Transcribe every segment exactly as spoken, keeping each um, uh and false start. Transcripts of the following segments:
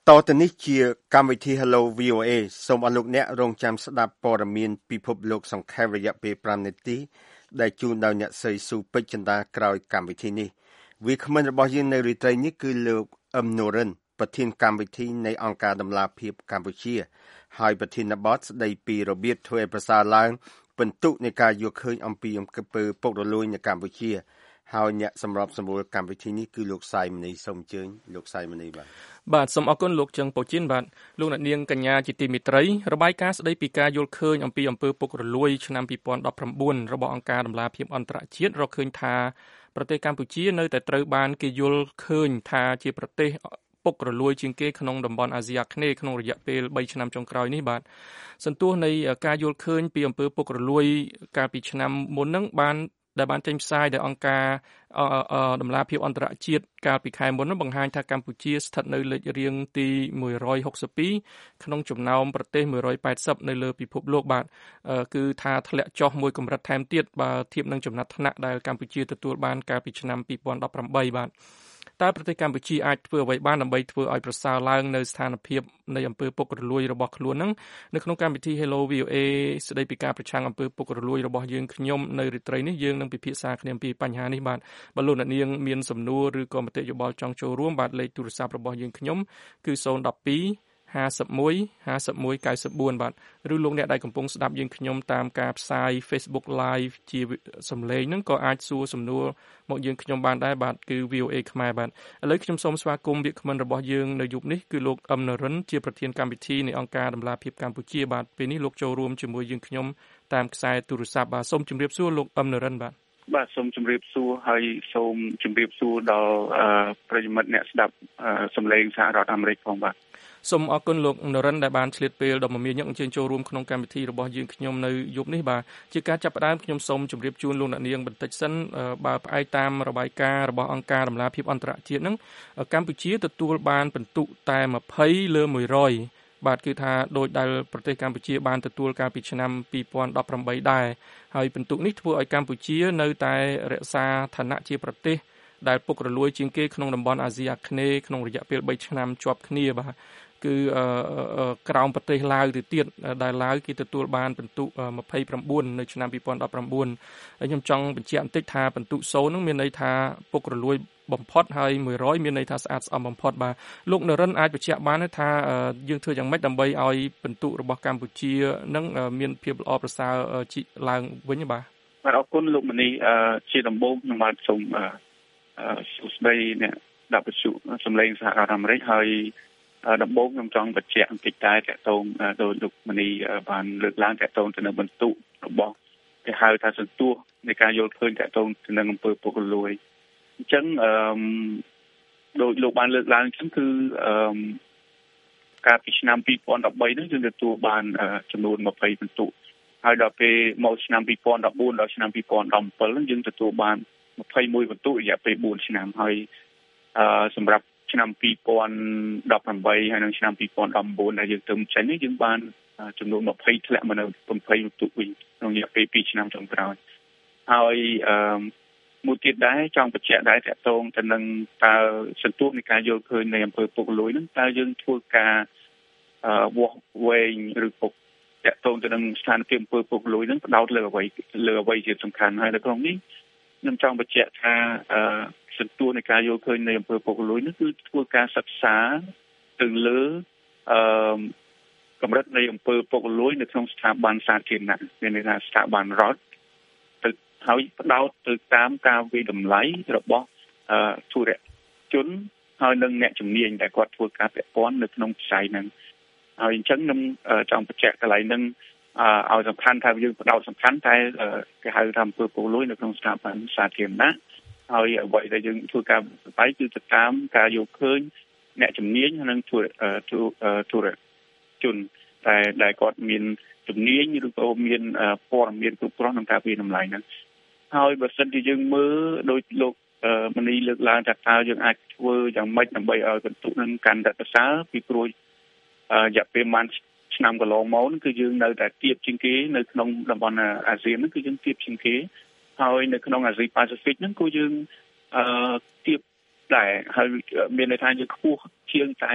តទៅនេះជាកម្មវិធី Hello វី អូ เอ សូមអរលោកអ្នករងចាំស្ដាប់ព័ត៌មានពិភពលោកសង្ខេបរយៈពេលfiveនាទីដែលជូនដោយអ្នកស្រីស៊ូពេជ្រចិន្តាក្រោយកម្មវិធីនេះវាគ្មិនរបស់យើងនៅរាត្រីនេះគឺលោកអឹមនូរិនប្រធានកម្មវិធីនៃអង្គការដំឡាភិបកម្ពុជាហើយប្រធានបទស្ដីពីរបៀបធ្វើឲ្យប្រសើរឡើងពិន្ទុនៃការយល់ឃើញអំពីអំពើពុករលួយនៅកម្ពុជាហើយអ្នកសម្របសម្រួលកម្មវិធីនេះគឺលោកសាយមនីសូមអញ្ជើញលោកសាយមនីបាទបាទសូមអរគុណលោកចឹងពូជីនបាទលោកអ្នកនាងកញ្ញាជាទីមេត្រីរបាយការណ៍ស្ដីពីការយល់ឃើញអំពីអំពើពុករលួយឆ្នាំtwo thousand nineteenរបស់អង្គការដំឡាភិបអន្តរជាតិរកឃើញថាប្រទេសកម្ពុជានៅតែត្រូវបានគេយល់ឃើញថាជាប្រទេសពុករលួយជាងគេក្នុងតំបន់អាស៊ីអាគ្នេយ៍ក្នុងរយៈពេលthreeឆ្នាំចុងក្រោយនេះបាទសន្ទុះនៃការយល់ឃើញពីអំពើពុករលួយកាលពីឆ្នាំមុនហ្នឹងបានដែលបានចេញផ្សាយដោយអង្គការដំឡាភិបអន្តរជាតិកាលពីខែមុននោះបង្ហាញថាកម្ពុជាស្ថិតនៅលេខរៀងទីone hundred sixty-twoក្នុងចំណោមប្រទេសone hundred eightyនៅលើពិភពលោកបាទគឺថាធ្លាក់ចុះមួយកម្រិតថែមទៀតបើធៀបនឹងចំណាត់ថ្នាក់ដែលកម្ពុជាទទួលបានកាលពីឆ្នាំtwo thousand eighteenបាទតើប្រទេសកម្ពុជាអាចធ្វើអ្វីបានដើម្បីធ្វើឲ្យប្រសើរឡើងនៅស្ថានភាពនៃអំពើពុករលួយរបស់ខ្លួននឹងនៅក្នុងកម្មវិធី Hello វី អូ เอ ស្ដីពីការប្រឆាំងអំពើពុករលួយរបស់យើងខ្ញុំនៅរាត្រីនេះយើងនឹងពិភាក្សាគ្នាអំពីបញ្ហានេះបាទបើលោកអ្នកនាងមានសំណួរឬក៏មតិយោបល់ចង់ចូលរួមបាទលេខទូរស័ព្ទរបស់យើងខ្ញុំគឺzero one two fifty-one fifty-one ninety-fourបាទឬលោកអ្នកដែលកំពុងស្ដាប់យើងខ្ញុំតាមការផ្សាយ Facebook Live ជាសំឡេងហ្នឹងក៏អាចសួរសំណួរមកយើងខ្ញុំបានដែរបាទគឺ វី អូ เอ ខ្មែរបាទឥឡូវខ្ញុំសូមស្វាគមន៍វាគ្មិនរបស់យើងនៅយប់នេះគឺលោកអឹមនរិនជាប្រធានកម្មវិធីនៃអង្គការដំឡាភិបកម្ពុជាបាទពេលនេះលោកចូលរួមជាមួយយើងខ្ញុំតាមខ្សែទូរស័ព្ទបាទសូមជម្រាបសួរលោកអឹមនរិនបាទបាទសូមជម្រាបសួរហើយសូមជម្រាបសួរដល់ប្រិយមិត្តអ្នកស្ដាប់សំឡេងសហរដ្ឋអាមេរិកផងបាទសូមអរគុណលោកនរិនដែលបានឆ្លៀតពេលដ៏មមាញឹកអញ្ជើញចូលរួមក្នុងកម្មវិធីរបស់យើងខ្ញុំនៅយប់នេះបាទជាការចាប់ផ្ដើមខ្ញុំសូមជម្រាបជូនលោកអ្នកនាងបន្តិចសិនបើផ្អែកតាមរបាយការណ៍របស់អង្គការដំឡាភិបអន្តរជាតិហ្នឹងកម្ពុជាទទួលបានពិន្ទុតែtwentyលើone hundredបាទគឺថាដោយដែលប្រទេសកម្ពុជាបានទទួលកាលពីឆ្នាំtwo thousand eighteenដែរហើយពិន្ទុនេះធ្វើឲ្យកម្ពុជានៅតែរក្សាឋានៈជាប្រទេសដែលពុករលួយជាងគេក្នុងតំបន់អាស៊ីអាគ្នេយ៍ក្នុងរយៈពេលthreeឆ្នាំជាប់គ្នាបាទគឺក្រោមប្រទេសឡាវទៅទៀតដែលឡាវគេទទួលបានពិន្ទុtwenty-nineនៅឆ្នាំtwo thousand nineteenហើយខ្ញុំចង់បញ្ជាក់បន្តិចថាពិន្ទុzeroហ្នឹងមានន័យថាពុករលួយបំផុតហើយone hundredមានន័យថាស្អាតស្អំបំផុតបាទលោកនរិនអាចបញ្ជាក់បានថាយើងធ្វើយ៉ាងម៉េចដើម្បីឲ្យពិន្ទុរបស់កម្ពុជានឹងមានភាពល្អប្រសើរឡើងវិញបាទបាទអរគុណលោកមនីជាដំបូងខ្ញុំបាទសូមសួស្តីអ្នកដាប់វិទ្យុសំឡេងសហរដ្ឋអាមេរិកហើយដំបូងខ្ញុំចង់បញ្ជាក់បន្តិចតែតកតងដោយលោកមនីបានលើកឡើងតកតងទៅនឹងបន្ទុករបស់គេហៅថាសន្ទុះនៃការយល់ឃើញតកតងទៅនឹងអំពើពុករលួយអញ្ចឹងអឺដោយលោកបានលើកឡើងអញ្ចឹងគឺអឺកាលពីឆ្នាំtwo thousand thirteenហ្នឹងយើងទទួលបានចំនួនtwentyពិន្ទុហើយដល់ពេលមកឆ្នាំtwo thousand fourteenដល់ឆ្នាំtwo thousand seventeenហ្នឹងយើងទទួលបានtwenty-oneពិន្ទុរយៈពេលfourឆ្នាំហើយអឺសម្រាប់ឆ្នាំtwo thousand eighteenហើយនិងឆ្នាំtwo thousand nineteenដែលយើងទៅចេញនេះយើងបានចំនួនtwentyធ្លាក់មកនៅtwentyពិន្ទុវិញក្នុងរយៈពេលtwoឆ្នាំចុងក្រោយហើយអឺមួយទៀតដែរចង់បញ្ជាក់ដែរតកតងទៅនឹងតើសន្ទុះនៃការយល់ឃើញនៃអំពើពុករលួយហ្នឹងតើយើងធ្វើការអឺវាស់វែងឬពុកតកតងទៅនឹងស្ថានភាពអំពើពុករលួយហ្នឹងផ្ដោតលើអ្វីលើអ្វីជាសំខាន់ហើយនៅក្នុងនេះខ្ញុំចង់បញ្ជាក់ថាអឺសន្ទុះនៃការយល់ឃើញនៃអំពើពុករលួយនេះគឺធ្វើការសិក្សាទៅលើអឺកម្រិតនៃអំពើពុករលួយនៅក្នុងស្ថាប័នសាធារណៈមានន័យថាស្ថាប័នរដ្ឋទៅហើយផ្ដោតទៅតាមការវិតម្លៃរបស់អឺធុរជនហើយនិងអ្នកជំនាញដែលគាត់ធ្វើការពាក់ព័ន្ធនៅក្នុងវិស័យហ្នឹងហើយអញ្ចឹងខ្ញុំចង់បញ្ជាក់កន្លែងហ្នឹងអឺឲ្យសំខាន់ថាយើងផ្ដោតសំខាន់តែគេហៅថាអំពើពុករលួយនៅក្នុងស្ថាប័នសាធារណៈហើយអ្វីដែលយើងធ្វើការវិប័យគឺទៅតាមការយល់ឃើញអ្នកជំនាញនិងធុរធុរជនតែដែលគាត់មានជំនាញឬក៏មានព័ត៌មានគ្រប់គ្រាន់ក្នុងការវិតម្លៃហ្នឹងហើយបើសិនជាយើងមើលដោយលោកមនីលើកឡើងថាតើយើងអាចធ្វើយ៉ាងម៉េចដើម្បីឲ្យពិន្ទុនឹងកាន់តែប្រសើរពីព្រោះរយៈពេលប្រហែលឆ្នាំកន្លងមកគឺយើងនៅតែទាបជាងគេនៅក្នុងតំបន់អាស៊ានហ្នឹងគឺយើងទាបជាងគេហើយនៅក្នុងអាស៊ីប៉ាស៊ីហ្វិកហ្នឹងគឺយើងអឺទាបដែរហើយមានន័យថាយើងខ្ពស់ជាងតែ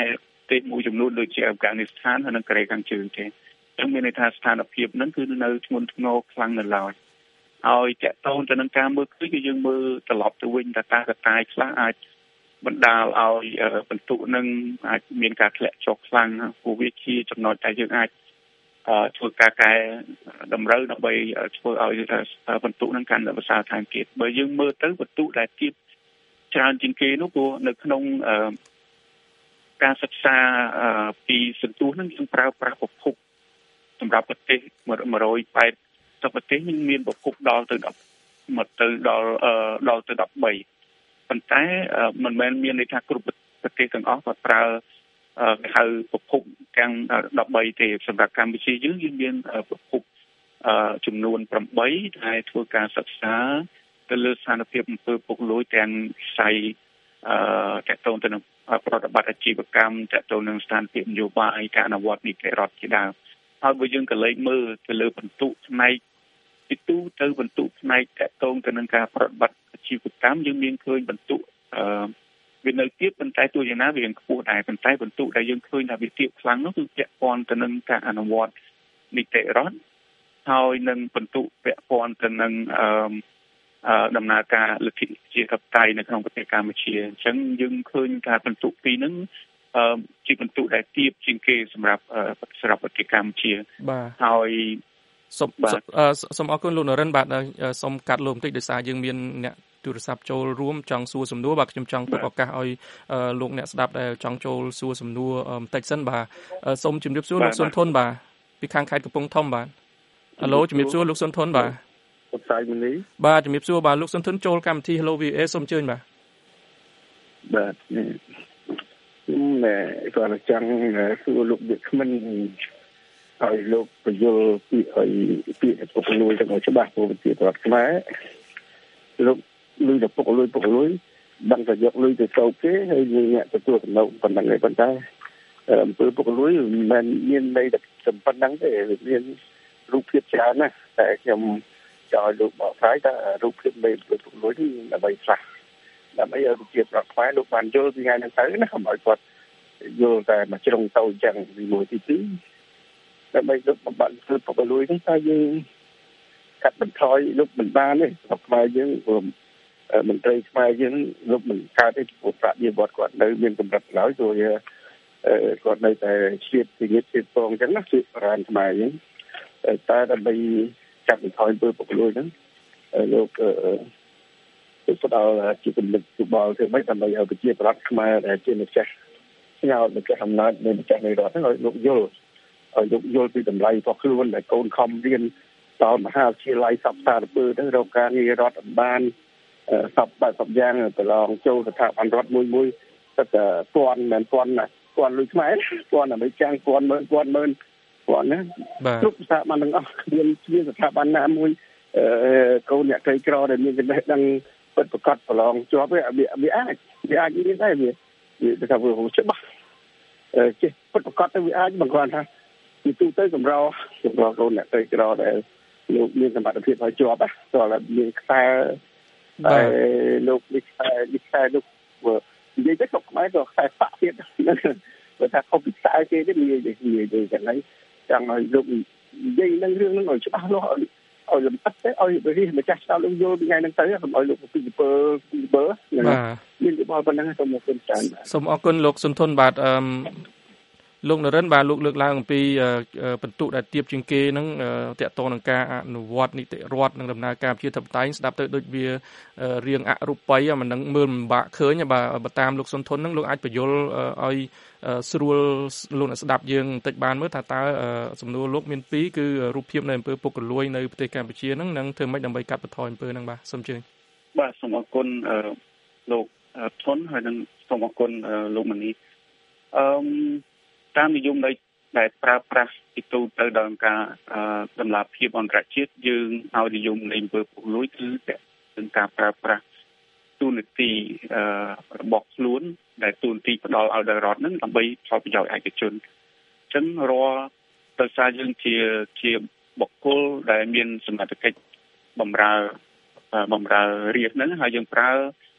ទេសមួយចំនួនដូចជាអាហ្វហ្គានីស្ថានហើយនិងកូរ៉េខាងជើងទេចឹងមានន័យថាស្ថានភាពហ្នឹងគឺនៅធ្ងន់ធ្ងរខ្លាំងនៅឡើយហើយតកតងទៅនឹងការមើលឃើញគឺយើងមើលត្រឡប់ទៅវិញថាតើកតាយខ្លះអាចបណ្ដាលឲ្យបន្ទុកនឹងអាចមានការធ្លាក់ចុះខ្លាំងព្រោះវាជាចំណុចដែលយើងអាចធ្វើការកែតម្រូវដើម្បីធ្វើឲ្យបន្ទុកនឹងកាន់តែប្រសើរថែមទៀតបើយើងមើលទៅបន្ទុកដែលទៀតច្រើនជាងគេនោះព្រោះនៅក្នុងការសិក្សាពីសន្ទុះនឹងយើងប្រើប្រាស់ប្រភពសម្រាប់ប្រទេសone hundred eightyប្រទេសនឹងមានប្រភពដល់ទៅ10មកទៅដល់ដល់ទៅ13ប៉ុន្តែមិនមែនមានន័យថាគ្រប់ប្រទេសទាំងអស់ក៏ប្រើគេហៅប្រភពទាំង13ទេសម្រាប់កម្ពុជាយើងយើងមានប្រភពចំនួនeightដែលធ្វើការសិក្សាទៅលើស្ថានភាពអំពើពុករលួយទាំងផ្នែកអឺតកតងទៅនឹងប្រតិបត្តិអាជីវកម្មតកតងនឹងស្ថានភាពនយោបាយការអនុវត្តនីតិរដ្ឋជាដើមហើយបើយើងក៏លេខមើលទៅលើបន្ទុកផ្នែកពីទូទៅបន្ទុកផ្នែកតកតងទៅនឹងការប្រតិបត្តិអាជីវកម្មយើងមានឃើញបន្ទុកអឺវានៅទៀតប៉ុន្តែទោះយ៉ាងណាវាខ្ពស់ដែរប៉ុន្តែបន្ទុកដែលយើងឃើញថាវាទាបខ្លាំងនោះគឺពាក់ព័ន្ធទៅនឹងការអនុវត្តនីតិរដ្ឋហើយនឹងបន្ទុកពាក់ព័ន្ធទៅនឹងអឺដំណើរការលទ្ធិជាធិបតេយ្យនៅក្នុងប្រទេសកម្ពុជាអញ្ចឹងយើងឃើញថាបន្ទុកពីរហ្នឹងអឺជាបន្ទុកដែលទាបជាងគេសម្រាប់សម្រាប់ប្រទេសកម្ពុជាបាទហើយសូមសូមអរគុណលោកនរិនបាទសូមកាត់លោកបន្តិចដោយសារយើងមានអ្នកទូរស័ព្ទចូលរួមចង់សួរសំណួរបាទខ្ញុំចង់ទុកឱកាសឲ្យលោកអ្នកស្ដាប់ដែលចង់ចូលសួរសំណួរបន្តិចសិនបាទសូមជម្រាបសួរលោកសុនធុនបាទពីខាងខេត្តកំពង់ធំបាទហៅឡូជម្រាបសួរលោកសុនធុនបាទពុទ្ធសាយមនីបាទជំរាបសួរបាទលោកសុនធុនចូលកម្មវិធី Hello វី អូ អេ សូមអញ្ជើញបាទបាទខ្ញុំគាត់ចង់សួរលោកវិក្កាមិនឲ្យលោកបញ្យល់ពីឲ្យពីពុករលួយទាំងច្បាស់ព្រោះវិទ្យារដ្ឋខ្មែរលោកលុយទៅពុករលួយពុករលួយដឹងតែយកលុយទៅសោកគេហើយអ្នកទទួលចំណូលប៉ុណ្ណឹងឯងប៉ុន្តែអំពើពុករលួយមិនមែនមានន័យតែប៉ុណ្ណឹងទេមានរូបភាពច្រើនណាស់តែខ្ញុំចង់ឲ្យលោកបកស្រាយថារូបភាពនៃពុករលួយនេះដើម្បីខ្លះដើម្បីឲ្យប្រជាប្រដ្ឋខ្មែរលោកបានយល់ពីថ្ងៃហ្នឹងទៅណាកុំឲ្យគាត់យល់តែមកជ្រុងទៅអញ្ចឹងទីមួយទីពីរដើម្បីលោកបំបត្តិធ្វើពុករលួយនេះតើយើងកាត់បន្ថយលោកមិនបានទេស្រុកខ្មែរយើងមន្ត្រីខ្មែរយើងលោកមិនកើតទេព្រោះប្រាក់និវត្តគាត់នៅមានកម្រិតឡើយព្រោះគាត់នៅតែឈៀតពីនេះឈៀតពងអញ្ចឹងណាគឺប្រានខ្មែរយើងតែដើម្បីកាត់បន្ថយធ្វើពុករលួយហ្នឹងលោកគឺផ្ដល់ជាគំនិតយោបល់ធ្វើម៉េចដើម្បីឲ្យប្រជាប្រដ្ឋខ្មែរដែលជាម្ចាស់ស្ញោតម្ចាស់អំណាចនៃម្ចាស់នៃរដ្ឋហ្នឹងឲ្យលោកយល់ឲ្យលោកយល់ពីតម្លៃរបស់ខ្លួនដែលកូនខំរៀនដល់មហាវិទ្យាល័យសពសារពើទៅរកការងាររដ្ឋបានសពបែបសពយ៉ាងប្រឡងចូលស្ថាប័នរដ្ឋមួយមួយតែពាន់មិនពាន់ណាពាន់លុយខ្មែរពាន់អាមេរិកចាំងពាន់ម៉ឺនពាន់ម៉ឺនពាន់ណាគ្រប់ស្ថាប័នទាំងអស់គ្មានមានស្ថាប័នណាមួយកូនអ្នកក្រីក្រដែលមានចំណេះដឹងពិតប្រាកដប្រឡងជាប់វាវាអាចវាអាចមានដែរវាវាថាវាច្បាស់ចេះពិតប្រាកដទៅវាអាចបង្កើតថាពីទូទៅកម្រកម្រកូនអ្នកក្រីក្រដែលលោកមានសមត្ថភាពឲ្យជាប់ណាតើមានខ្សែតែលោកនេះខ្សែនេះខ្សែលោកនិយាយទៅស្រុកខ្មែរក៏ខ្សែប៉ាក់ទៀតបើថាខុសពីខ្សែគេទេនិយាយទៅនិយាយទៅចឹងហើយចង់ឲ្យលោកនិយាយនឹងរឿងហ្នឹងឲ្យច្បាស់លាស់ឲ្យឲ្យលំអិតទៅឲ្យវិរិយម្ចាស់ឆ្លៅលោកយល់ពីថ្ងៃហ្នឹងទៅកុំឲ្យលោកពីពីពីបើមានយោបល់ប៉ុណ្ណឹងសូមអរគុណច្រើនសូមអរគុណលោកសុនធុនបាទអឺលោកនរិនបាទលោកលើកឡើងអំពីបន្ទុកដែលទៀបជាងគេហ្នឹងតកតងនឹងការអនុវត្តនីតិរដ្ឋនិងដំណើរការប្រជាធិបតេយ្យស្ដាប់ទៅដូចវារៀងអរូបីមិននឹងមើលមិនបាក់ឃើញបាទបើតាមលោកសុនធុនហ្នឹងលោកអាចបញ្យល់ឲ្យស្រួលលោកអ្នកស្ដាប់យើងបន្តិចបានមើលថាតើសំណួរលោកមានពីរគឺរូបភាពនៃអំពើពុករលួយនៅប្រទេសកម្ពុជាហ្នឹងនឹងធ្វើម៉េចដើម្បីកាត់បន្ថយអំពើហ្នឹងបាទសូមជឿបាទសូមអរគុណលោកធុនហើយនឹងសូមអរគុណលោកមនីអឺតាមនិយមនៃដែលប្រើប្រាស់ពីទូទៅដល់ការតម្លាភាពអន្តរជាតិយើងឲ្យនិយមនៃអំពើពុករលួយគឺគឺការប្រើប្រាស់ទូនាទីរបស់ខ្លួនដែលទូនាទីផ្ដល់ឲ្យដល់រដ្ឋនឹងដើម្បីផលប្រយោជន៍ឯកជនអញ្ចឹងរាល់ដោយសារយើងជាជាបុគ្គលដែលមានសមត្ថកិច្ចបម្រើបម្រើរាជហ្នឹងហើយយើងប្រើ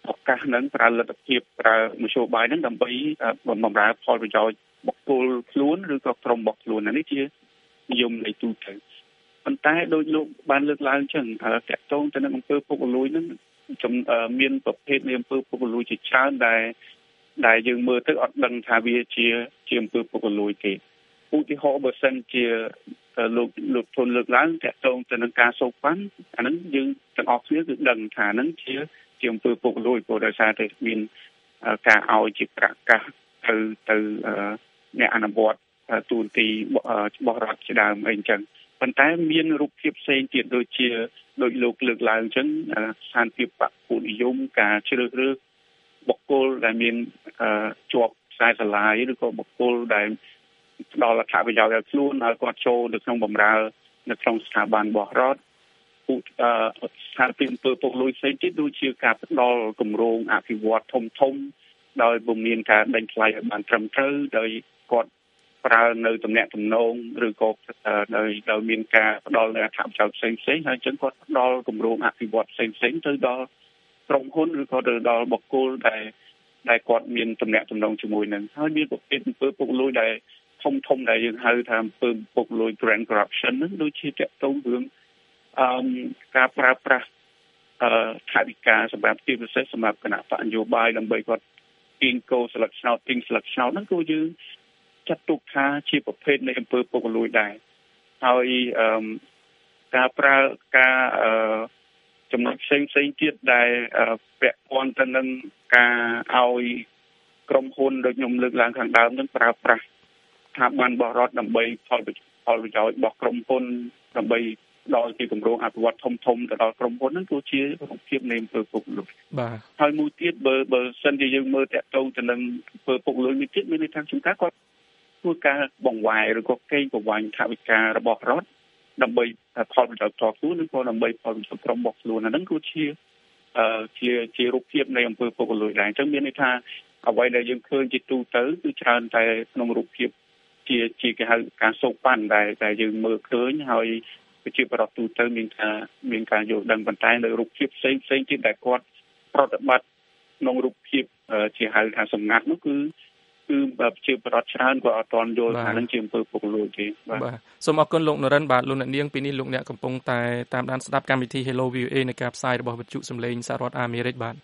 ឱកាសហ្នឹងប្រើលទ្ធភាពប្រើមធ្យោបាយហ្នឹងដើម្បីបម្រើផលប្រយោជន៍បុគ្គលខ្លួនឬក៏ក្រុមរបស់ខ្លួននេះជានិយមនៃទូទៅប៉ុន្តែដោយលោកបានលើកឡើងអញ្ចឹងតកតងទៅនឹងអំពើពុករលួយហ្នឹងមានប្រភេទនៃអំពើពុករលួយជាច្រើនដែលដែលយើងមើលទៅអត់ដឹងថាវាជាជាអំពើពុករលួយទេឧទាហរណ៍បើសិនជាលោកលោកធនលើកឡើងតកតងទៅនឹងការសោកប៉ាន់អាហ្នឹងយើងទាំងអស់គ្នាគឺដឹងថាហ្នឹងជាជាអំពើពុករលួយព្រោះដោយសារតែមានការឲ្យជាប្រកាសទៅទៅអ្នកអនុវត្តទូនទីរបស់រដ្ឋជាដើមអីអញ្ចឹងប៉ុន្តែមានរូបភាពផ្សេងទៀតដូចជាដោយលោកលើកឡើងអញ្ចឹងស្ថានភាពបពុនិយមការជ្រើសរើសបុគ្គលដែលមានជាប់ខ្សែស្រឡាយឬក៏បុគ្គលដែលផ្ដល់អត្ថប្រយោជន៍ឲ្យខ្លួនឲ្យគាត់ចូលនៅក្នុងបម្រើនៅក្នុងស្ថាប័នរបស់រដ្ឋស្ថានភាពអំពើពុករលួយផ្សេងទៀតដូចជាការផ្ដល់គម្រោងអភិវឌ្ឍធំធំដោយពុំមានការដេញថ្លៃឲ្យបានត្រឹមត្រូវដោយគាត់ប្រើនៅទំនាក់ទំនងឬក៏ដោយដោយមានការផ្ដល់នៅអត្ថប្រយោជន៍ផ្សេងផ្សេងហើយអញ្ចឹងគាត់ផ្ដល់គម្រោងអភិវឌ្ឍផ្សេងផ្សេងទៅដល់ក្រុមហ៊ុនឬក៏ទៅដល់បុគ្គលដែលដែលគាត់មានទំនាក់ទំនងជាមួយនឹងហើយមានប្រភេទអំពើពុករលួយដែលធំធំដែលយើងហៅថាអំពើពុករលួយ grand corruption ហ្នឹងដូចជាតកតងរឿងអឺការប្រើប្រាស់អឺថវិកាសម្រាប់ជាពិសេសសម្រាប់គណៈបកនយោបាយដើម្បីគាត់ទាញកោស្លឹកឆ្នោតទាញស្លឹកឆ្នោតហ្នឹងគឺយើងចាត់ទុកថាជាប្រភេទនៃអំពើពុករលួយដែរហើយអឺការប្រើការអឺចំណុចផ្សេងផ្សេងទៀតដែលពាក់ព័ន្ធទៅនឹងការឲ្យក្រុមហ៊ុនដូចខ្ញុំលើកឡើងខាងដើមនឹងប្រើប្រាស់ស្ថាប័នរបស់រដ្ឋដើម្បីផលផលប្រយោជន៍របស់ក្រុមហ៊ុនដើម្បីដល់ជាគម្រោងអភិវឌ្ឍធំធំទៅដល់ក្រុមហ៊ុនហ្នឹងគឺជារូបភាពនៃអំពើពុករលួយបាទហើយមួយទៀតបើបើសិនជាយើងមើលតាក់ទងទៅនឹងអំពើពុករលួយមួយទៀតមានន័យថាជួនកាលគាត់ធ្វើការបង្វែរឬក៏កេងប្រវ័ញ្ចថវិការបស់រដ្ឋដើម្បីផលប្រយោជន៍ផ្ទាល់ខ្លួនឬក៏ដើម្បីផលប្រយោជន៍ក្រុមរបស់ខ្លួនអាហ្នឹងគឺជាអឺជាជារូបភាពនៃអំពើពុករលួយដែរអញ្ចឹងមានន័យថាអ្វីដែលយើងឃើញជាទូទៅគឺច្រើនតែក្នុងរូបភាពជាជាគេហៅការសោកប៉ាន់ដែលដែលយើងមើលឃើញហើយប្រជាប្រដ្ឋទូទៅមានការមានការយល់ដឹងប៉ុន្តែនៅរូបភាពផ្សេងផ្សេងទៀតដែលគាត់ប្រតិបត្តិក្នុងរូបភាពជាហៅថាសម្ងាត់នោះគឺគឺប្រជាប្រដ្ឋច្រើនគាត់អត់ទាន់យល់ថានឹងជាអំពើពុករលួយទេបាទសូមអរគុណលោកនរិនបាទលោកអ្នកនាងពីនេះលោកអ្នកកំពុងតែតាមដានស្ដាប់កម្មវិធី Hello វី អូ េ នៃការផ្សាយរបស់វិទ្យុសំឡេងសហរដ្ឋអាមេរិកបាទ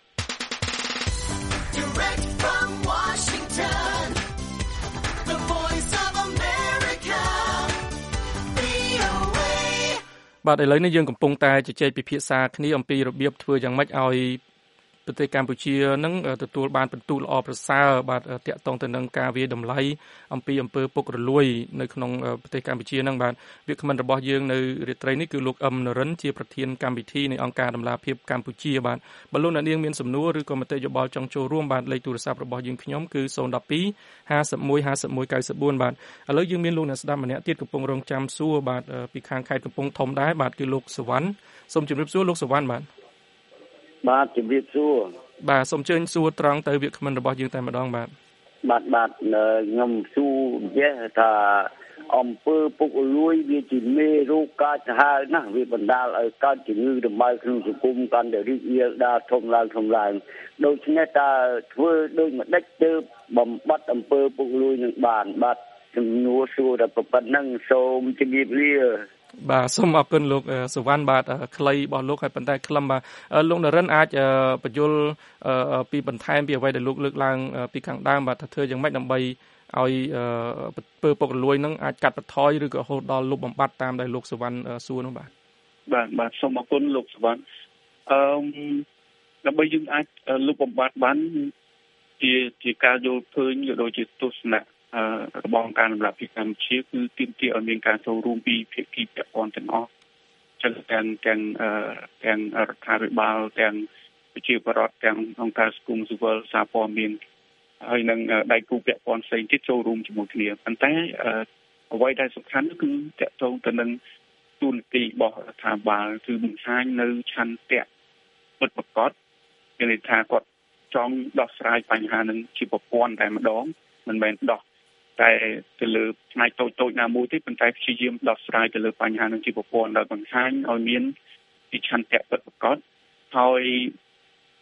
បាទឥឡូវនេះយើងកំពុងតែជជែកពិភាក្សាគ្នាអំពីរបៀបធ្វើយ៉ាងម៉េចឲ្យប្រទេសកម្ពុជានឹងទទួលបានពិន្ទុល្អប្រសើរបាទតាក់ទងទៅនឹងការវាយតម្លៃអំពីអំពើពុករលួយនៅក្នុងប្រទេសកម្ពុជានឹងបាទវាគ្មិនរបស់យើងនៅរាត្រីនេះគឺលោកអឹមនរិនជាប្រធានកម្មវិធីនៃអង្គការដំឡាភិបកម្ពុជាបាទបើលោកអ្នកនាងមានសំណួរឬក៏មតិយោបល់ចង់ចូលរួមបាទលេខទូរស័ព្ទរបស់យើងខ្ញុំគឺศูนย์ หนึ่ง สอง ห้า หนึ่ง หนึ่ง ห้า หนึ่ง เก้า สี่ បាទឥឡូវយើងមានលោកអ្នកស្ដាប់ម្នាក់ទៀតកំពុងរងចាំសួរបាទពីខាងខេត្តកំពង់ធំដែរបាទគឺលោកសវណ្ណសូមជម្រាបសួរលោកសវណ្ណបាទបាទជំរាបសួរបាទសូមអញ្ជើញសួរត្រង់ទៅវាគ្មិនរបស់យើងតែម្ដងបាទបាទបាទខ្ញុំសួរនិយាយថាអំពើពុករលួយវាជាមេរោគកាចសាហាវណាស់វាបណ្ដាលឲ្យកើតជំងឺរំបើកក្នុងសង្គមកាន់តែរីករាលដាលធំឡើងធំឡើងដូច្នេះតើធ្វើដូចម្ដេចទៅបំបត្តិអំពើពុករលួយនឹងបានបាទជំនួសសួរតែប៉ុណ្្នឹងសូមជម្រាបលាបាទសូមអរគុណលោកសវណ្ណបាទខ្លីរបស់លោកហើយប៉ុន្តែខ្លឹមបាទលោកនរិនអាចបញ្យល់ពីបន្ថែមពីអ្វីដែលលោកលើកឡើងពីខាងដើមបាទថាធ្វើយ៉ាងម៉េចដើម្បីឲ្យពើពុករលួយនឹងអាចកាត់បន្ថយឬក៏រហូតដល់លុបបំបាត់តាមដែលលោកសវណ្ណសួរនោះបាទបាទបាទសូមអរគុណលោកសវណ្ណអឺដើម្បីយើងអាចលុបបំបាត់បានជាជាការយល់ឃើញក៏ដូចជាទស្សនៈរបស់ការដំណាភិបកម្ពុជាគឺទាមទារឲ្យមានការចូលរួមពីភាគីពាក់ព័ន្ធទាំងអស់ចឹងទាំងទាំងទាំងរដ្ឋាភិបាលទាំងប្រជាពលរដ្ឋទាំងអង្គការសង្គមស៊ីវិលសារព័ត៌មានហើយនឹងដៃគូពាក់ព័ន្ធផ្សេងទៀតចូលរួមជាមួយគ្នាប៉ុន្តែអ្វីដែលសំខាន់គឺតកតងទៅនឹងទូនាទីរបស់រដ្ឋាភិបាលគឺបង្ហាញនៅឆន្ទៈពិតប្រាកដមានន័យថាគាត់ចង់ដោះស្រាយបញ្ហានឹងជាប្រព័ន្ធតែម្ដងមិនមែនដោះតែទៅលើផ្នែកតូចតូចណាមួយទេប៉ុន្តែព្យាយាមដោះស្រាយទៅលើបញ្ហានឹងជាប្រព័ន្ធដោយបង្ហាញឲ្យមានពីឆន្ទៈពិតប្រាកដហើយ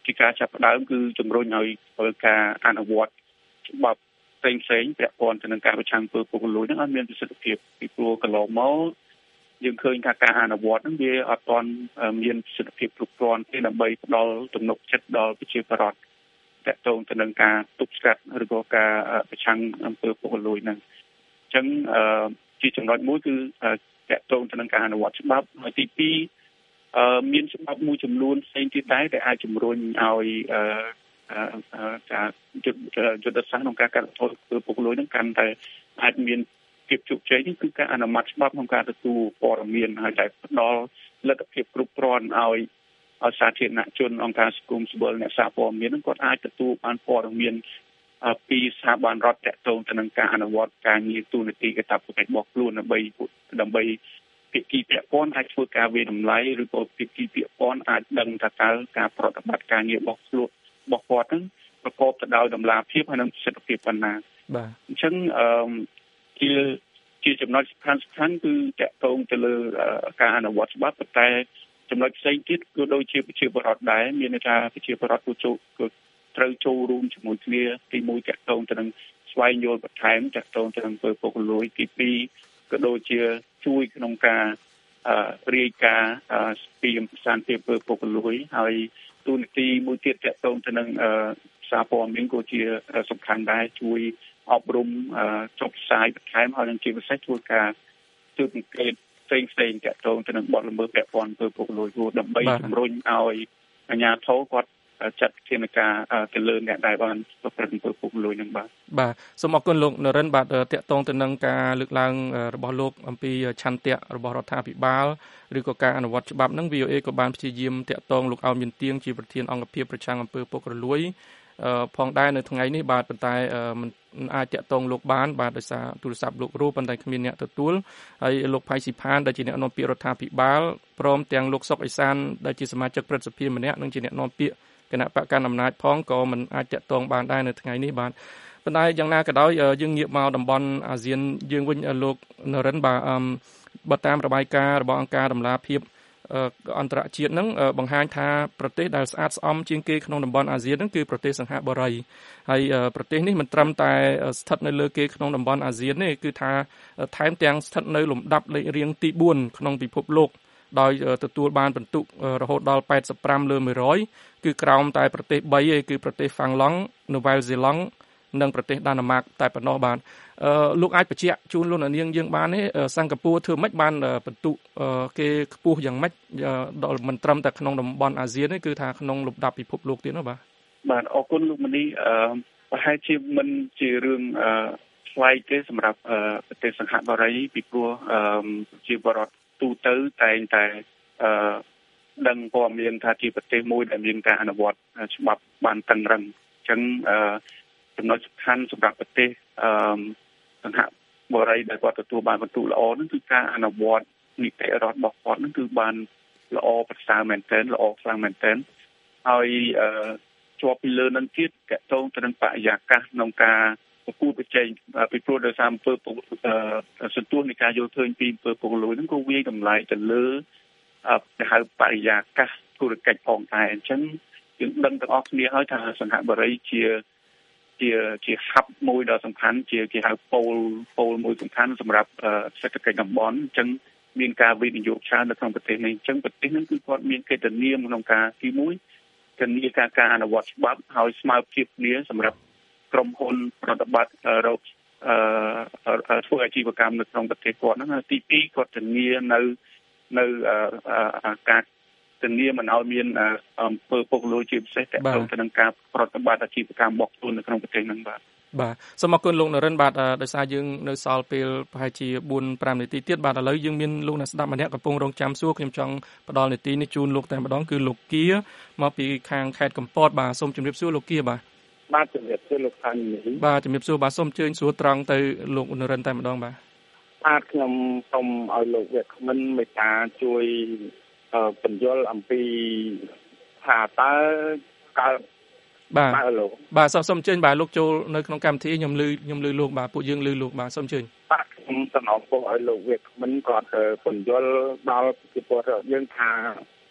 ជាការចាប់ផ្ដើមគឺជំរុញឲ្យធ្វើការអនុវត្តច្បាប់ផ្សេងផ្សេងពាក់ព័ន្ធទៅនឹងការប្រឆាំងអំពើពុករលួយហ្នឹងឲ្យមានប្រសិទ្ធភាពពីព្រោះកន្លងមកយើងឃើញថាការអនុវត្តហ្នឹងវាអត់ទាន់មានប្រសិទ្ធភាពគ្រប់គ្រាន់ទេដើម្បីផ្ដល់ទំនុកចិត្តដល់ប្រជាពលរដ្ឋទាក់ទងទៅនឹងការទប់ស្កាត់ឬក៏ការប្រឆាំងអំពើពុករលួយហ្នឹងអញ្ចឹងជាចំណុចមួយគឺទាក់ទងទៅនឹងការអនុវត្តច្បាប់ហើយទីពីរអឺមានច្បាប់មួយចំនួនផ្សេងទៀតដែរដែលអាចជំរុញឲ្យអឺការយុទ្ធសាស្ត្រក្នុងការកាត់បន្ថយអំពើពុករលួយហ្នឹងកាន់តែអាចមានភាពជោគជ័យនេះគឺការអនុម័តច្បាប់ក្នុងការទទួលព័ត៌មានហើយតែផ្ដល់លទ្ធភាពគ្រប់គ្រាន់ឲ្យឲ្យសាធារណជនអង្គការសង្គមស៊ីវិលអ្នកសារព័ត៌មានហ្នឹងគាត់អាចទទួលបានព័ត៌មានពីស្ថាប័នរដ្ឋតាក់ទងទៅនឹងការអនុវត្តការងារទូនាទីកាតព្វកិច្ចរបស់ខ្លួនដើម្បីដើម្បីភាគីពាក់ព័ន្ធអាចធ្វើការវិតម្លៃឬក៏ភាគីពាក់ព័ន្ធអាចដឹងថាតើការប្រតិបត្តិការងាររបស់ខ្លួនរបស់គាត់ហ្នឹងប្រកបទៅដោយតម្លាភាពហើយនិងប្រសិទ្ធភាពប៉ុណ្ណាបាទអញ្ចឹងអឺជាជាចំណុចសំខាន់សំខាន់គឺតាក់ទងទៅលើការអនុវត្តច្បាប់តែចំណុចផ្សេងទៀតគឺដូចជាប្រជាពលរដ្ឋដែរមានន័យថាប្រជាពលរដ្ឋចូលគឺត្រូវចូលរួមជាមួយគ្នាទីមួយតាក់ទងទៅនឹងស្វែងយល់បន្ថែមតាក់ទងទៅនឹងអំពើពុករលួយទីពីរក៏ដូចជាជួយក្នុងការរាយការណ៍ពីអំពើសានភាពអំពើពុករលួយហើយទូនាទីមួយទៀតតាក់ទងទៅនឹងសារព័ត៌មានក៏ជាសំខាន់ដែរជួយអប់រំចុះផ្សាយបន្ថែមហើយនឹងជាពិសេសធ្វើការជួយសង្កេតផ្សេងផ្សេងតាក់ទងទៅនឹងបទល្មើសពាក់ព័ន្ធអំពើពុករលួយដើម្បីជំរុញឲ្យអាជ្ញាធរគាត់ចាត់វិធានការទៅលើអ្នកដែលបានប្រព្រឹត្តអំពើពុករលួយនឹងបាទបាទសូមអរគុណលោកនរិនបាទតាក់ទងទៅនឹងការលើកឡើងរបស់លោកអំពីឆន្ទៈរបស់រដ្ឋាភិបាលឬក៏ការអនុវត្តច្បាប់នឹង វី អូ អេ ក៏បានព្យាយាមតាក់ទងលោកអោនមានទៀងជាប្រធានអង្គភិបប្រឆាំងអំពើពុករលួយផងដែរនៅថ្ងៃនេះបាទប៉ុន្តែមិនអាចតាក់ទងលោកបានបាទដោយសារទូរស័ព្ទលោករੂប៉ុន្តែគ្មានអ្នកទទួលហើយលោកផៃស៊ីផានដែលជាអ្នកនាំពាក្យរដ្ឋាភិបាលព្រមទាំងលោកសុកអេសានដែលជាសមាជិកព្រឹទ្ធសភាម្នាក់និងជាអ្នកនាំពាក្យគណៈបកកណ្ដាលអំណាចផងក៏មិនអាចតាក់ទងបានដែរនៅថ្ងៃនេះបាទប៉ុន្តែយ៉ាងណាក៏ដោយយើងងាកមកតំបន់អាស៊ានយើងវិញលោកនរិនបាទបើតាមរបាយការណ៍របស់អង្គការដំឡាភិបអន្តរជាតិនឹងបង្ហាញថាប្រទេសដែលស្អាតស្អំជាងគេក្នុងតំបន់អាស៊ាននឹងគឺប្រទេសសិង្ហបុរីហើយប្រទេសនេះមិនត្រឹមតែស្ថិតនៅលើគេក្នុងតំបន់អាស៊ានទេគឺថាថែមទាំងស្ថិតនៅលំដាប់លេខរៀងទីបួនក្នុងពិភពលោកដោយទទួលបានពិន្ទុរហូតដល់แปดสิบห้าលើមួយរយគឺក្រោមតែប្រទេសបីឯគឺប្រទេសហ្វាំងឡង់នូវែលសេឡង់និងប្រទេសដាណឺម៉ាកតែប៉ុណ្ណោះបាទអឺលោកអាចបញ្ជាក់ជូនលោកនាងយើងបានទេសិង្ហបុរីធ្វើម៉េចបានពិន្ទុគេខ្ពស់យ៉ាងម៉េចដល់មិនត្រឹមតែក្នុងតំបន់អាស៊ានទេគឺថាក្នុងលំដាប់ពិភពលោកទៀតនោះបាទបាទអរគុណលោកមនីអឺប្រហែលជាមិនជារឿងអឺថ្លៃទេសម្រាប់ប្រទេសសិង្ហបុរីពីព្រោះអឺជាបរិបទទូទៅតែងតែអឺដឹងព័ត៌មានថាជាប្រទេសមួយដែលមានការអនុវត្តច្បាប់បានតឹងរ៉ឹងអញ្ចឹងអឺចំណុចសំខាន់សម្រាប់ប្រទេសអឺសិង្ហបុរីដែលគាត់ទទួលបានពិន្ទុល្អនោះគឺការអនុវត្តនីតិរដ្ឋរបស់គាត់នោះគឺបានល្អប្រសើរមែនទែនល្អខ្លាំងមែនទែនហើយអឺជាប់ពីលើនឹងទៀតតកតងទៅនឹងបរិយាកាសក្នុងការប្រគួតប្រជែងពីព្រោះដោយសារអំពើសន្ទុះនៃការយល់ឃើញពីអំពើពុករលួយហ្នឹងក៏វាយតម្លៃទៅលើគេហៅបរិយាកាសធុរកិច្ចផងដែរអញ្ចឹងយើងដឹងទាំងអស់គ្នាហើយថាសិង្ហបុរីជាជាជាហបមួយដ៏សំខាន់ជាគេហៅប៉ូលប៉ូលមួយសំខាន់សម្រាប់សេដ្ឋកិច្ចតំបន់អញ្ចឹងមានការវិនិយោគច្រើននៅក្នុងប្រទេសនេះអញ្ចឹងប្រទេសនេះគឺគាត់មានកិត្តិនាមក្នុងការទីមួយធានាការការអនុវត្តច្បាប់ហើយស្មើភាពគ្នាសម្រាប់ក្រុមហ៊ុនប្រតិបត្តិរោគអឺធ្វើអាជីវកម្មនៅក្នុងប្រទេសគាត់ហ្នឹងទីពីរគាត់ធានានៅនៅការធានាមិនឲ្យមានអំពើពុករលួយជាពិសេសតទៅនឹងការប្រតិបត្តិអាជីវកម្មរបស់ខ្លួននៅក្នុងប្រទេសហ្នឹងបាទបាទសូមអរគុណលោកនរិនបាទដោយសារយើងនៅសល់ពេលប្រហែលជាបួនប្រាំនាទីទៀតបាទឥឡូវយើងមានលោកអ្នកស្ដាប់ម្នាក់កំពុងរងចាំសួរខ្ញុំចង់ផ្ដល់នាទីនេះជូនលោកតែម្ដងគឺលោកគៀមកពីខាងខេត្តកំពតបាទសូមជម្រាបសួរលោកគៀបាទបាទជំរាបសួរលោកខាងនេះបាទជំរាបសួរបាទសូមអញ្ជើញសួរត្រង់ទៅលោកនរិនតែម្ដងបាទបាទខ្ញុំសូមឲ្យលោកវាគ្មិនមេត្តាជួយបញ្យល់អំពីថាតើកើតបាទបាទសូមសូមអញ្ជើញបាទលោកចូលនៅក្នុងកម្មវិធីខ្ញុំលឺខ្ញុំលឺលោកបាទពួកយើងលឺលោកបាទសូមអញ្ជើញបាទខ្ញុំសំណពោឲ្យលោកវាគ្មិនគាត់បញ្យល់ដល់ប្រជាពលរដ្ឋយើងថា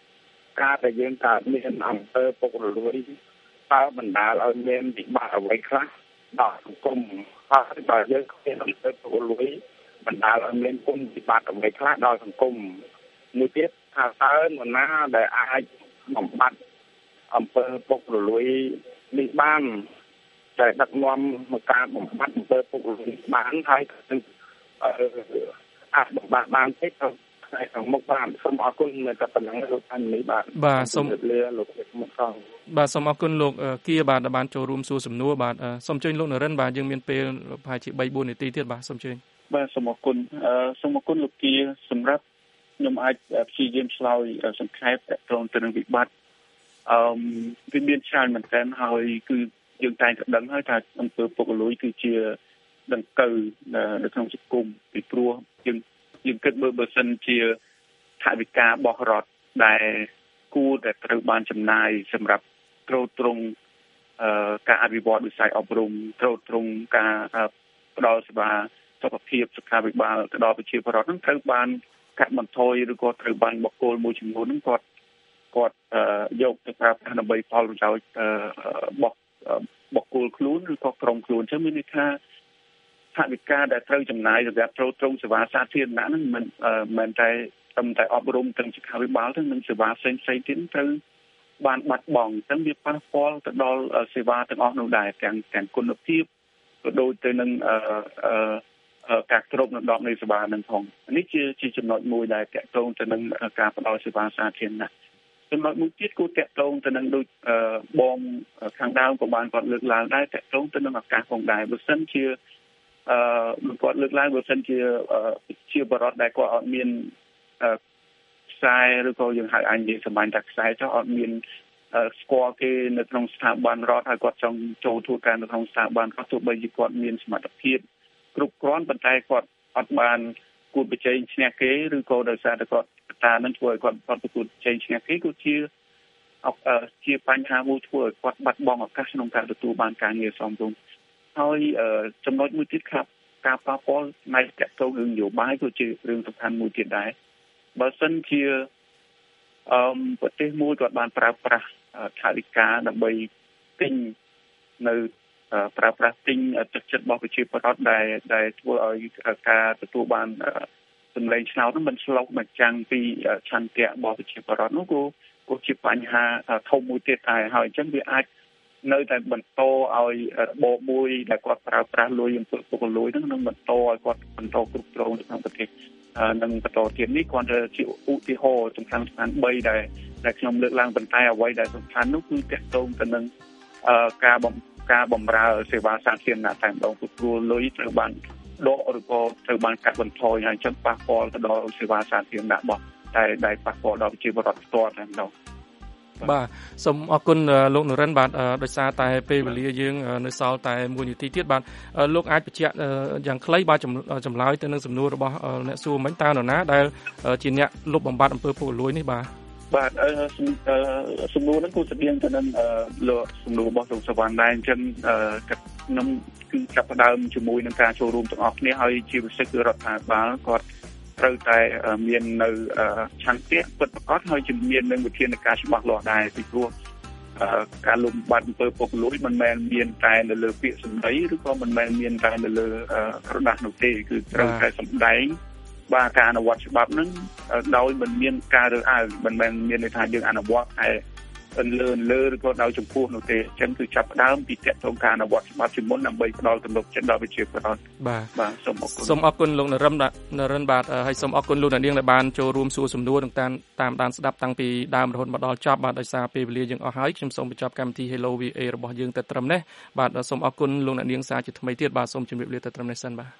ការដែលយើងកើតមានអង្គើពុករលួយតើបណ្ដាលឲ្យមានវិបត្តិអ្វីខ្លះដល់សង្គមហើយបើយើងគ្មានអង្គើពុករលួយបណ្ដាលឲ្យមានគុណវិបត្តិអ្វីខ្លះដល់សង្គមមួយទៀតថាតើនរណាដែលអាចបំបត្តិអំពើពុករលួយនេះបានតែដឹកនាំមកការបំបត្តិអំពើពុករលួយបានហើយគឺអាចបំបត្តិបានទេទៅហើយខាងមុខបានសូមអរគុណនៅតែប៉ុណ្ណឹងលោកអញ្ញបាទបាទសូមលាលោកមុខសងបាទសូមអរគុណលោកគៀបាទដែលបានចូលរួមសួរសំណួរបាទសូមអញ្ជើញលោកនរិនបាទយើងមានពេលប្រហែលជា បីបួន នាទីទៀតបាទសូមអញ្ជើញបាទសូមអរគុណអឺសូមអរគុណលោកគៀសម្រាប់ខ្ញុំអាចព្យាយាមឆ្លើយសង្ខេបតទៅទៅនឹងវិបត្តិអឺវាមានច្រើនមែនទែនហើយគឺយើងតែងតែដឹងហើយថាអំពើពុករលួយគឺជាដង្កូវនៅក្នុងសង្គមពីព្រោះយើងយើងគិតមើលបើសិនជាថវិការបស់រដ្ឋដែលគួរតែត្រូវបានចំណាយសម្រាប់ទ្រទ្រង់ការអភិវឌ្ឍវិស័យអប់រំទ្រទ្រង់ការផ្ដល់សេវាសុខភាពសុខាភិបាលទៅដល់ប្រជាពលរដ្ឋនឹងត្រូវបានកាត់បន្ថយឬក៏ត្រូវបានបកគោលមួយចំនួននឹងគាត់គាត់យកទៅប្រើប្រាស់ដើម្បីផលប្រយោជន៍របស់បកគោលខ្លួនឬក៏ក្រុមខ្លួនចឹងមានន័យថាថវិកាដែលត្រូវចំណាយសម្រាប់ទ្រទ្រង់សេវាសាធារណៈហ្នឹងមិនមិនតែត្រឹមតែអប់រំទាំងសុខាភិបាលទេនិងសេវាផ្សេងៗទៀតត្រូវបានបាត់បង់ចឹងវាប៉ះពាល់ទៅដល់សេវាទាំងអស់នោះដែរទាំងទាំងគុណភាពក៏ដូចទៅនឹងអឺការគ្រប់នៅដបនៃសេវានឹងផងនេះជាជាចំណុចមួយដែលតកតងទៅនឹងការផ្ដល់សេវាសាធារណៈចំណុចមួយទៀតគួរតកតងទៅនឹងដូចបងខាងដើមក៏បានគាត់លើកឡើងដែរតកតងទៅនឹងឱកាសផងដែរបើសិនជាអឺគាត់លើកឡើងបើសិនជាជាបរិបទដែលគាត់អត់មានខ្សែឬក៏យើងហៅអញនិយាយសម្បាញ់ថាខ្សែចុះអត់មានស្គាល់គេនៅក្នុងស្ថាប័នរដ្ឋហើយគាត់ចង់ចូលធ្វើការនៅក្នុងស្ថាប័នគាត់ទោះបីជាគាត់មានសមត្ថភាពគ្រប់គ្រាន់ប៉ុន្តែគាត់អត់បានគួតប្រជែងឈ្នះគេឬក៏ដោយសារតែគាត់តានឹងធ្វើឲ្យគាត់គាត់ប្រកួតប្រជែងឈ្នះគេគឺជាជាបញ្ហាមួយធ្វើឲ្យគាត់បាត់បង់ឱកាសក្នុងការទទួលបានការងារសមរម្យហើយចំណុចមួយទៀតครับការប៉ះពាល់ផ្នែកតកតងរឿងនយោបាយក៏ជារឿងសំខាន់មួយទៀតដែរបើសិនជាអឺប្រទេសមួយគាត់បានប្រើប្រាស់ថវិកាដើម្បីទិញនៅប្រើប្រាស់ទិញទឹកចិត្តរបស់ប្រជាពលរដ្ឋដែលដែលធ្វើឲ្យការទទួលបានសម្លេងឆ្នោតនោះមិនស្លុកមកចាំងពីឆន្ទៈរបស់ប្រជាពលរដ្ឋនោះក៏ក៏ជាបញ្ហាធំមួយទៀតដែរហើយអញ្ចឹងវាអាចនៅតែបន្តឲ្យរបបមួយដែលគាត់ប្រើប្រាស់លុយអំពើពុករលួយហ្នឹងនឹងបន្តឲ្យគាត់បន្តគ្រប់គ្រងក្នុងប្រទេសនិងបន្តទៀតនេះគាត់ជាឧទាហរណ៍សំខាន់សំខាន់បីដែលដែលខ្ញុំលើកឡើងបន្តែអ្វីដែលសំខាន់នោះគឺតកតងទៅនឹងការបំការបំរើសេវាសាធារណៈតែម្ដងព្រោះលុយត្រូវបានដកឬក៏ត្រូវបានកាត់បន្ថយហើយអញ្ចឹងប៉ះពាល់ទៅដល់សេវាសាធារណៈរបស់តែដែលប៉ះពាល់ដល់ប្រជាពលរដ្ឋផ្ទាល់តែម្ដងបាទសូមអរគុណលោកនរិនបាទដោយសារតែពេលវេលាយើងនៅសល់តែមួយនាទីទៀតបាទលោកអាចបញ្ជាក់យ៉ាងខ្លីបាទចម្លើយទៅនឹងសំណួររបស់អ្នកសួរមិញតើនរណាដែលជាអ្នកលុបបំបាត់អំពើពុករលួយនេះបាទបាទសំណួរហ្នឹងគឺស្តៀងទៅនឹងលោកសំណួររបស់លោកសវណ្ណដែរអញ្ចឹងខ្ញុំគឺចាប់ផ្ដើមជាមួយនឹងការចូលរួមទាំងអស់គ្នាហើយជាពិសេសគឺរដ្ឋាភិបាលគាត់ត្រូវតែមាននៅឆន្ទៈពិតប្រាកដហើយជំនាញនឹងវិធានការច្បាស់លាស់ដែរពីព្រោះការលុបបំបាត់អំពើពុករលួយមិនមែនមានតែនៅលើពាក្យសម្ដីឬក៏មិនមែនមានតែនៅលើក្រដាស់នោះទេគឺត្រូវតែសម្ដែងបាទការអនុវត្តច្បាប់ហ្នឹងដោយមិនមានការរើសអើងមិនមែនមានន័យថាយើងអនុវត្តតែលើលើឬក៏ដោយចំពោះនោះទេអញ្ចឹងគឺចាប់ផ្ដើមពីតកតងការអនុវត្តច្បាប់ជាមុនដើម្បីផ្ដល់ទំនុកចិត្តដល់ប្រជាពលរដ្ឋបាទបាទសូមអរគុណសូមអរគុណលោកនរិននរិនបាទហើយសូមអរគុណលោកអ្នកនាងដែលបានចូលរួមសួរសំណួរនិងតាមតាមដានស្ដាប់តាំងពីដើមរហូតមកដល់ចប់បាទដោយសារពេលវេលាយើងអស់ហើយខ្ញុំសូមបញ្ចប់កម្មវិធី Hello វី เอ របស់យើងតែត្រឹមនេះបាទសូមអរគុណលោកអ្នកនាងសាជាថ្មីទៀតបាទសូមជម្រាបលាតែត្រឹមនេះសិនបាទ